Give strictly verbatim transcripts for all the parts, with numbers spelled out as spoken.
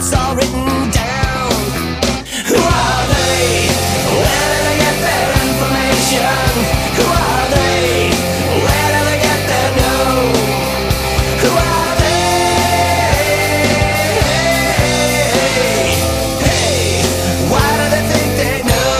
it's all written down. Who are they? Where do they get their information? Who are they? Where do they get their know? Who are they? Hey, why do they think they know?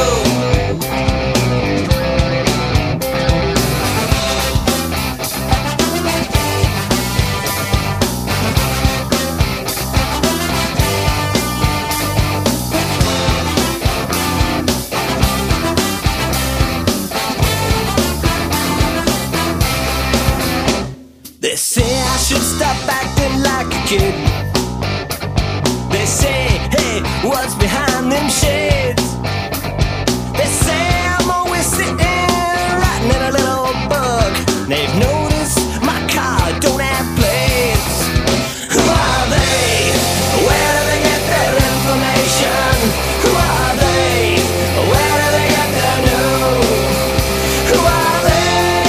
They say I should stop acting like a kid. They say, hey, what's behind them shades? They say I'm always sitting, writing in a little book. They've noticed my car don't have plates. Who are they? Where do they get their information? Who are they? Where do they get their news? Who are they?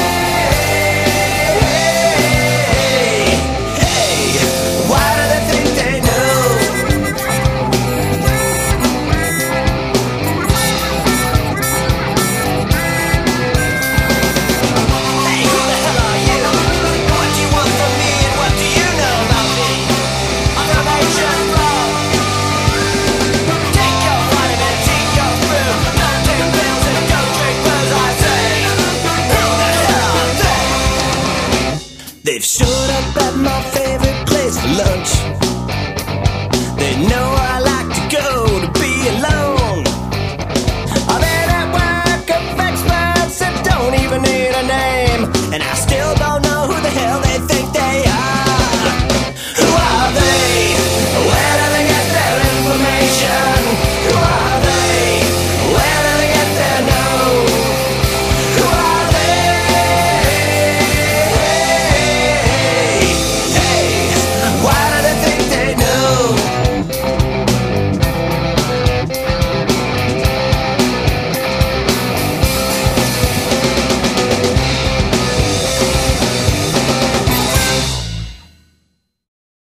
They've showed up at my favorite place for lunch. They know I like to go to be alone.